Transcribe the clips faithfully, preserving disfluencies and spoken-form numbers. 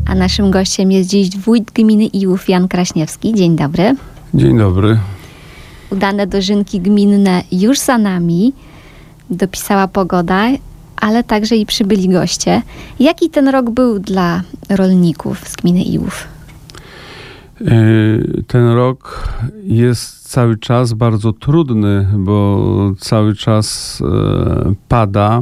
A naszym gościem jest dziś wójt gminy Iłów Jan Kraśniewski. Dzień dobry. Dzień dobry. Udane dożynki gminne już za nami. Dopisała pogoda, ale także i przybyli goście. Jaki ten rok był dla rolników z gminy Iłów? Ten rok jest cały czas bardzo trudny, bo cały czas pada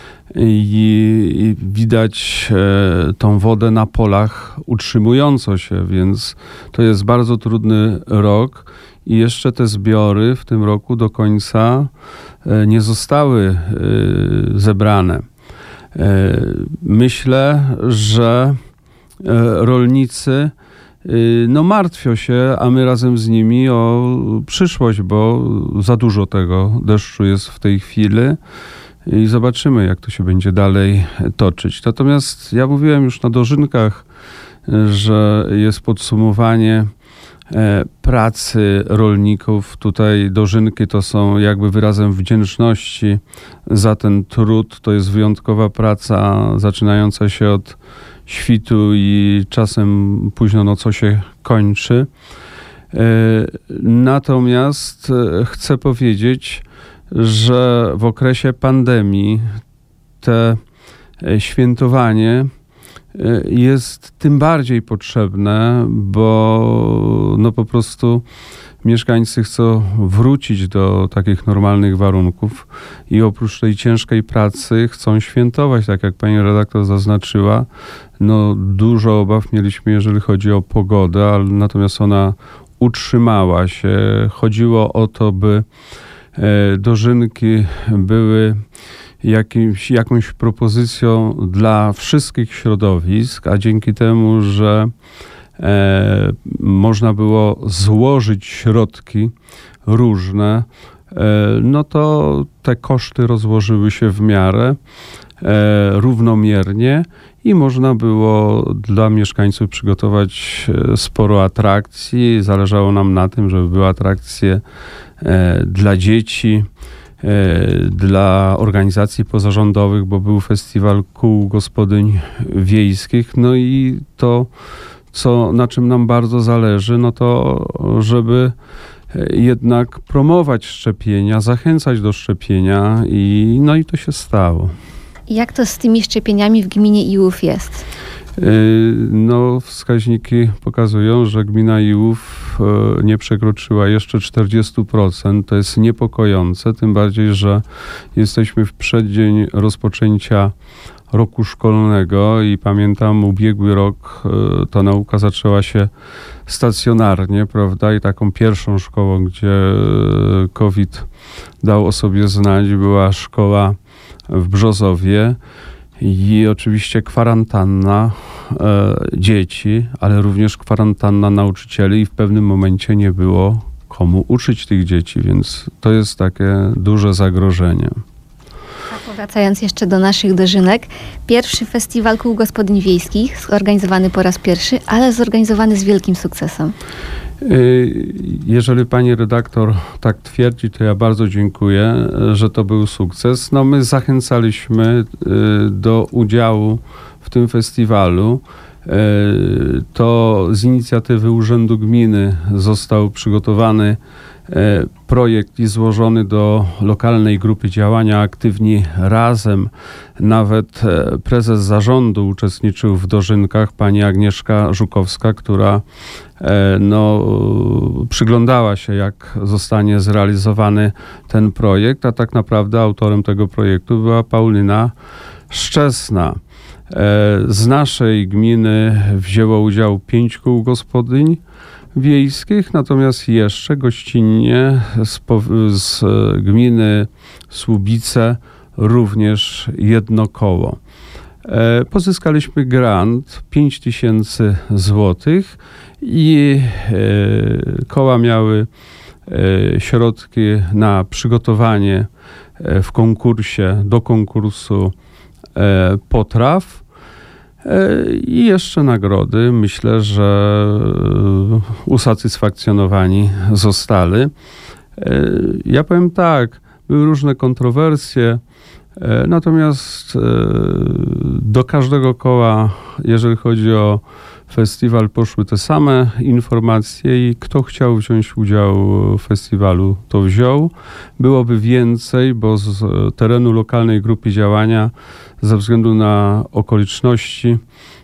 i widać tą wodę na polach utrzymującą się, więc to jest bardzo trudny rok i jeszcze te zbiory w tym roku do końca nie zostały zebrane. Myślę, że rolnicy no martwią się, a my razem z nimi o przyszłość, bo za dużo tego deszczu jest w tej chwili i zobaczymy, jak to się będzie dalej toczyć. Natomiast ja mówiłem już na dożynkach, że jest podsumowanie pracy rolników. Tutaj dożynki to są jakby wyrazem wdzięczności za ten trud. To jest wyjątkowa praca zaczynająca się od świtu i czasem późno nocą się kończy. Natomiast chcę powiedzieć, że w okresie pandemii te świętowanie jest tym bardziej potrzebne, bo no po prostu mieszkańcy chcą wrócić do takich normalnych warunków i oprócz tej ciężkiej pracy chcą świętować, tak jak pani redaktor zaznaczyła. No dużo obaw mieliśmy, jeżeli chodzi o pogodę, ale natomiast ona utrzymała się. Chodziło o to, by dożynki były jakimś, jakąś propozycją dla wszystkich środowisk, a dzięki temu, że e, można było złożyć środki różne, e, no to te koszty rozłożyły się w miarę e, równomiernie i można było dla mieszkańców przygotować sporo atrakcji. Zależało nam na tym, żeby były atrakcje e, dla dzieci, dla organizacji pozarządowych, bo był festiwal kół gospodyń wiejskich. No i to, co, na czym nam bardzo zależy, no to żeby jednak promować szczepienia, zachęcać do szczepienia i no i to się stało. Jak to z tymi szczepieniami w gminie Iłów jest? No, wskaźniki pokazują, że gmina Iłów nie przekroczyła jeszcze czterdzieści procent. To jest niepokojące, tym bardziej, że jesteśmy w przeddzień rozpoczęcia roku szkolnego i pamiętam ubiegły rok ta nauka zaczęła się stacjonarnie, prawda? I taką pierwszą szkołą, gdzie COVID dał o sobie znać, była szkoła w Brzozowie. I oczywiście kwarantanna e, dzieci, ale również kwarantanna nauczycieli i w pewnym momencie nie było komu uczyć tych dzieci, więc to jest takie duże zagrożenie. A powracając jeszcze do naszych dożynek, pierwszy festiwal kół gospodyń wiejskich, zorganizowany po raz pierwszy, ale zorganizowany z wielkim sukcesem. Jeżeli pani redaktor tak twierdzi, to ja bardzo dziękuję, że to był sukces. No my zachęcaliśmy do udziału w tym festiwalu. To z inicjatywy Urzędu Gminy został przygotowany projekt i złożony do lokalnej grupy działania Aktywni Razem. Nawet prezes zarządu uczestniczył w dożynkach, pani Agnieszka Żukowska, która no, przyglądała się, jak zostanie zrealizowany ten projekt, a tak naprawdę autorem tego projektu była Paulina Szczesna. Z naszej gminy wzięło udział pięć kół gospodyń wiejskich, natomiast jeszcze gościnnie z, z gminy Słubice również jedno koło. E, pozyskaliśmy grant pięć tysięcy złotych i e, koła miały e, środki na przygotowanie e, w konkursie, do konkursu e, potraw. I jeszcze nagrody. Myślę, że usatysfakcjonowani zostali. Ja powiem tak, były różne kontrowersje Natomiast do każdego koła, jeżeli chodzi o festiwal, poszły te same informacje i kto chciał wziąć udział w festiwalu, to wziął. Byłoby więcej, bo z terenu lokalnej grupy działania ze względu na okoliczności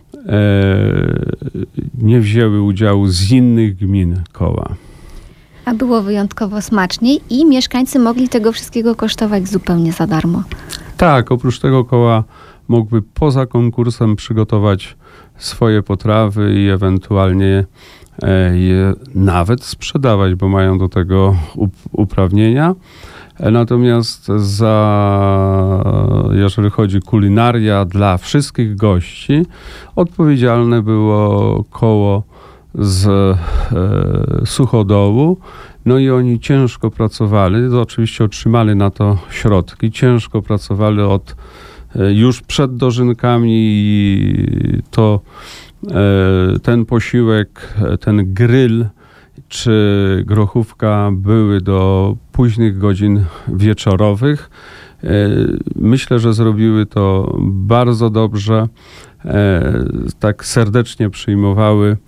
nie wzięły udziału z innych gmin koła. A było wyjątkowo smaczniej i mieszkańcy mogli tego wszystkiego kosztować zupełnie za darmo. Tak, oprócz tego koła mógłby poza konkursem przygotować swoje potrawy i ewentualnie je nawet sprzedawać, bo mają do tego uprawnienia. Natomiast za, jeżeli chodzi o kulinaria dla wszystkich gości, odpowiedzialne było koło z e, Suchodołu. No i oni ciężko pracowali, to oczywiście otrzymali na to środki, ciężko pracowali od e, już przed dożynkami i to e, ten posiłek, ten grill czy grochówka były do późnych godzin wieczorowych. E, myślę, że zrobiły to bardzo dobrze, e, tak serdecznie przyjmowały.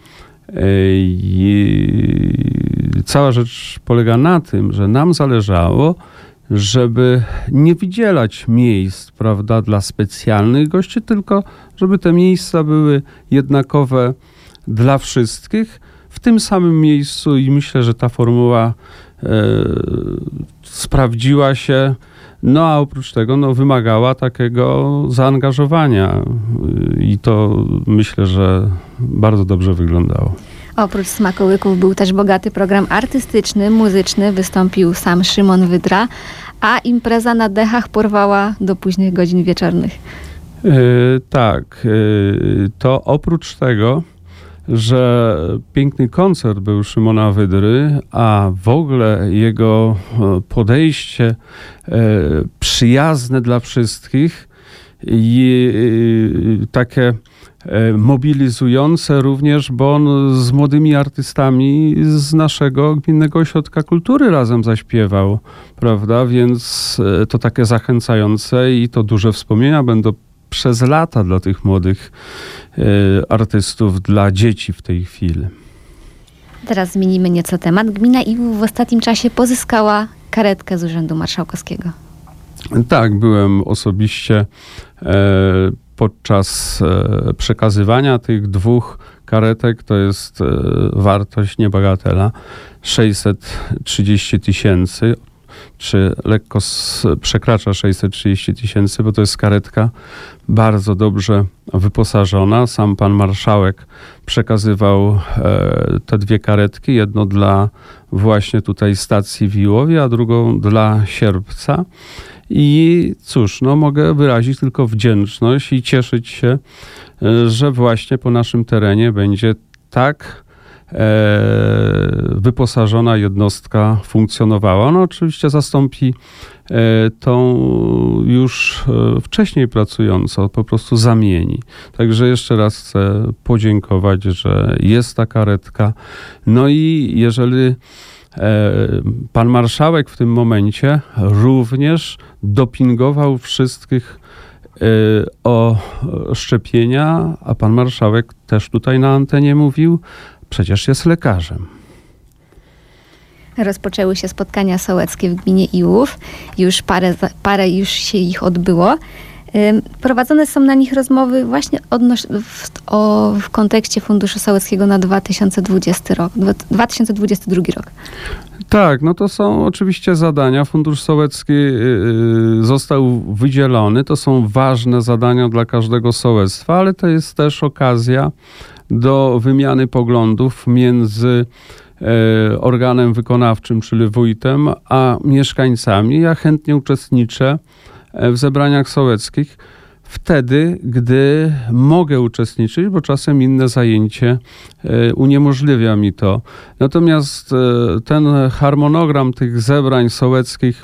I cała rzecz polega na tym, że nam zależało, żeby nie wydzielać miejsc, prawda, dla specjalnych gości, tylko żeby te miejsca były jednakowe dla wszystkich w tym samym miejscu i myślę, że ta formuła e, sprawdziła się. No a oprócz tego no, wymagała takiego zaangażowania i to myślę, że bardzo dobrze wyglądało. Oprócz smakołyków był też bogaty program artystyczny, muzyczny. Wystąpił sam Szymon Wydra, a impreza na dechach porwała do późnych godzin wieczornych. Yy, tak, yy, to oprócz tego, że piękny koncert był Szymona Wydry, a w ogóle jego podejście przyjazne dla wszystkich i takie mobilizujące również, bo on z młodymi artystami z naszego Gminnego Ośrodka Kultury razem zaśpiewał, prawda? Więc to takie zachęcające i to duże wspomnienia będą przez lata dla tych młodych y, artystów, dla dzieci w tej chwili. Teraz zmienimy nieco temat. Gmina Iłów w ostatnim czasie pozyskała karetkę z Urzędu Marszałkowskiego. Tak, byłem osobiście e, podczas e, przekazywania tych dwóch karetek. To jest e, wartość niebagatela sześćset trzydzieści tysięcy. Czy lekko przekracza sześćset trzydzieści tysięcy, bo to jest karetka bardzo dobrze wyposażona. Sam pan marszałek przekazywał e, te dwie karetki, jedno dla właśnie tutaj stacji w Iłowie, a drugą dla Sierpca. I cóż, no mogę wyrazić tylko wdzięczność i cieszyć się, e, że właśnie po naszym terenie będzie tak wyposażona jednostka funkcjonowała. No oczywiście zastąpi tą już wcześniej pracującą, po prostu zamieni. Także jeszcze raz chcę podziękować, że jest ta karetka. No i jeżeli pan marszałek w tym momencie również dopingował wszystkich o szczepienia, a pan marszałek też tutaj na antenie mówił, przecież jest lekarzem. Rozpoczęły się spotkania sołeckie w gminie Iłów. Już parę, parę już się ich odbyło. Prowadzone są na nich rozmowy właśnie odnoś- w, o, w kontekście Funduszu Sołeckiego na dwa tysiące dwudziesty rok, dwa tysiące dwudziesty drugi rok. Tak, no to są oczywiście zadania. Fundusz Sołecki yy, został wydzielony. To są ważne zadania dla każdego sołectwa, ale to jest też okazja do wymiany poglądów między e, organem wykonawczym, czyli wójtem, a mieszkańcami. Ja chętnie uczestniczę w zebraniach sołeckich wtedy, gdy mogę uczestniczyć, bo czasem inne zajęcie e, uniemożliwia mi to. Natomiast e, ten harmonogram tych zebrań sołeckich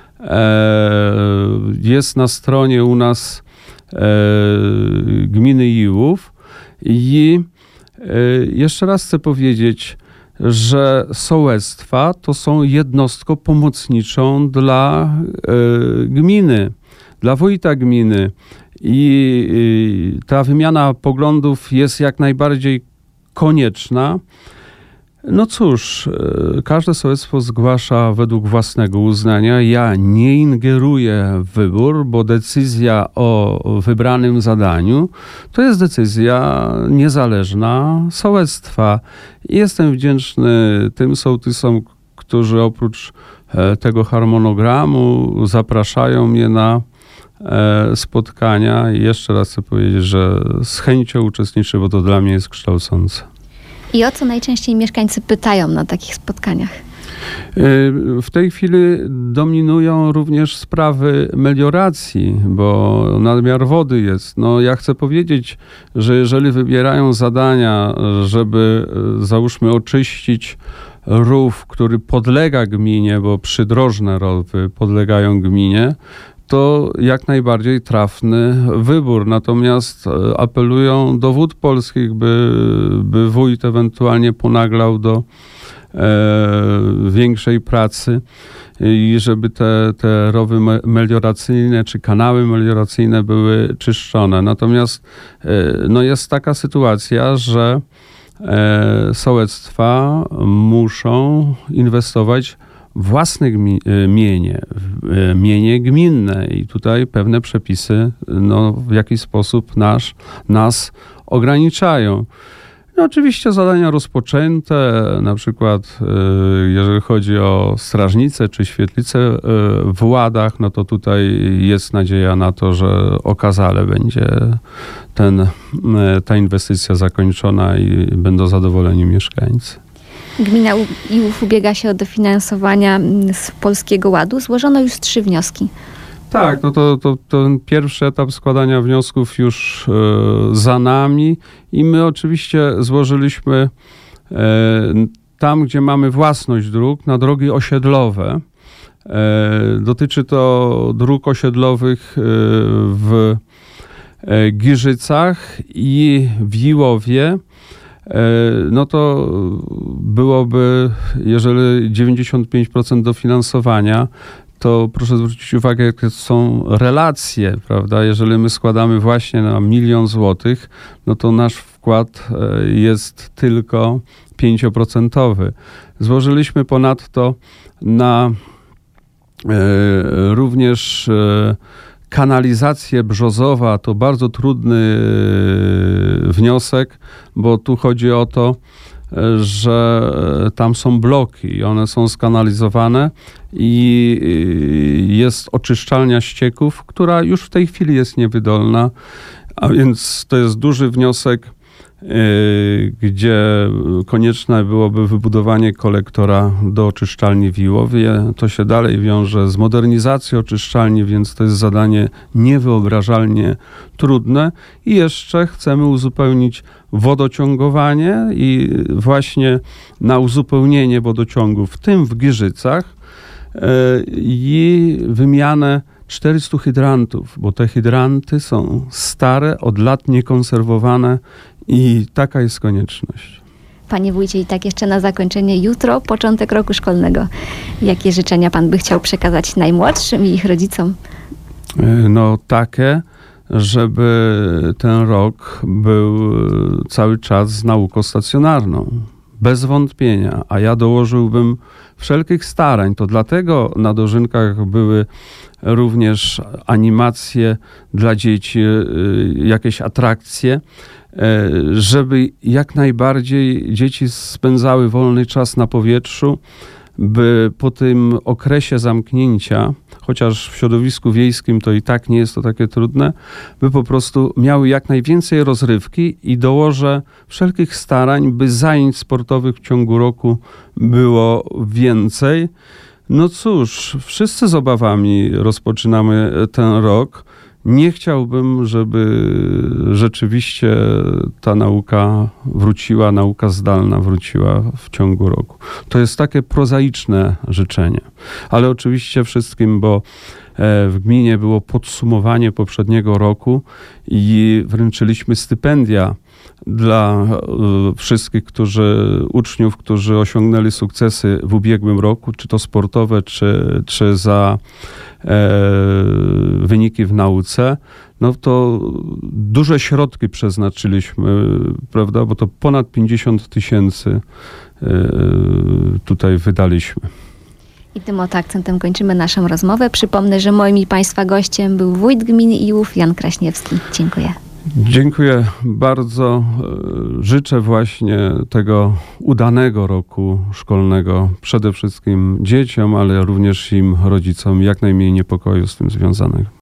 e, jest na stronie u nas e, gminy Iłów i jeszcze raz chcę powiedzieć, że sołectwa to są jednostką pomocniczą dla y, gminy. dla wójta gminy i ta wymiana poglądów jest jak najbardziej konieczna. No cóż, każde sołectwo zgłasza według własnego uznania. Ja nie ingeruję w wybór, bo decyzja o wybranym zadaniu to jest decyzja niezależna sołectwa. Jestem wdzięczny tym sołtysom, którzy oprócz tego harmonogramu zapraszają mnie na spotkania. I jeszcze raz chcę powiedzieć, że z chęcią uczestniczę, bo to dla mnie jest kształcące. I o co najczęściej mieszkańcy pytają na takich spotkaniach? W tej chwili dominują również sprawy melioracji, bo nadmiar wody jest. No, ja chcę powiedzieć, że jeżeli wybierają zadania, żeby załóżmy oczyścić rów, który podlega gminie, bo przydrożne rowy podlegają gminie, to jak najbardziej trafny wybór. Natomiast apelują do Wód Polskich, by, by wójt ewentualnie ponaglał do e, większej pracy i żeby te, te rowy melioracyjne czy kanały melioracyjne były czyszczone. Natomiast e, no jest taka sytuacja, że e, sołectwa muszą inwestować własne gmi- mienie, mienie gminne i tutaj pewne przepisy no, w jakiś sposób nasz, nas ograniczają. No, oczywiście zadania rozpoczęte, na przykład jeżeli chodzi o strażnice czy świetlice w Ładach, no to tutaj jest nadzieja na to, że okazale będzie ten, ta inwestycja zakończona i będą zadowoleni mieszkańcy. Gmina Iłów ubiega się o dofinansowania z Polskiego Ładu. Złożono już trzy wnioski. Tak, no to, to, to ten pierwszy etap składania wniosków już e, za nami i my oczywiście złożyliśmy e, tam, gdzie mamy własność dróg, na drogi osiedlowe. E, dotyczy to dróg osiedlowych e, w e, Giżycach i w Iłowie. No to byłoby, jeżeli dziewięćdziesiąt pięć procent dofinansowania, to proszę zwrócić uwagę, jakie są relacje, prawda? Jeżeli my składamy właśnie na milion złotych, no to nasz wkład jest tylko pięcioprocentowy. Złożyliśmy ponadto na e, również e, kanalizacja brzozowa to bardzo trudny wniosek, bo tu chodzi o to, że tam są bloki i one są skanalizowane i jest oczyszczalnia ścieków, która już w tej chwili jest niewydolna, a więc to jest duży wniosek, gdzie konieczne byłoby wybudowanie kolektora do oczyszczalni w Iłowie. To się dalej wiąże z modernizacją oczyszczalni, więc to jest zadanie niewyobrażalnie trudne. I jeszcze chcemy uzupełnić wodociągowanie i właśnie na uzupełnienie wodociągu, w tym w Giżycach, i wymianę czterystu hydrantów, bo te hydranty są stare, od lat niekonserwowane i taka jest konieczność. Panie wójcie, i tak jeszcze na zakończenie, jutro początek roku szkolnego. Jakie życzenia pan by chciał przekazać najmłodszym i ich rodzicom? No takie, żeby ten rok był cały czas z nauką stacjonarną. Bez wątpienia, a ja dołożyłbym wszelkich starań. To dlatego na dożynkach były również animacje dla dzieci, jakieś atrakcje, żeby jak najbardziej dzieci spędzały wolny czas na powietrzu, by po tym okresie zamknięcia, chociaż w środowisku wiejskim to i tak nie jest to takie trudne, by po prostu miały jak najwięcej rozrywki i dołożę wszelkich starań, by zajęć sportowych w ciągu roku było więcej. No cóż, wszyscy z obawami rozpoczynamy ten rok. Nie chciałbym, żeby rzeczywiście ta nauka wróciła, nauka zdalna wróciła w ciągu roku. To jest takie prozaiczne życzenie. Ale oczywiście wszystkim, bo w gminie było podsumowanie poprzedniego roku i wręczyliśmy stypendia dla wszystkich którzy, uczniów, którzy osiągnęli sukcesy w ubiegłym roku, czy to sportowe, czy, czy za wyniki w nauce, no to duże środki przeznaczyliśmy, prawda, bo to ponad pięćdziesiąt tysięcy tutaj wydaliśmy. I tym oto akcentem kończymy naszą rozmowę. Przypomnę, że moim i Państwa gościem był wójt gminy Iłów, Jan Kraśniewski. Dziękuję. Dziękuję bardzo. Życzę właśnie tego udanego roku szkolnego przede wszystkim dzieciom, ale również im rodzicom jak najmniej niepokoju z tym związanego.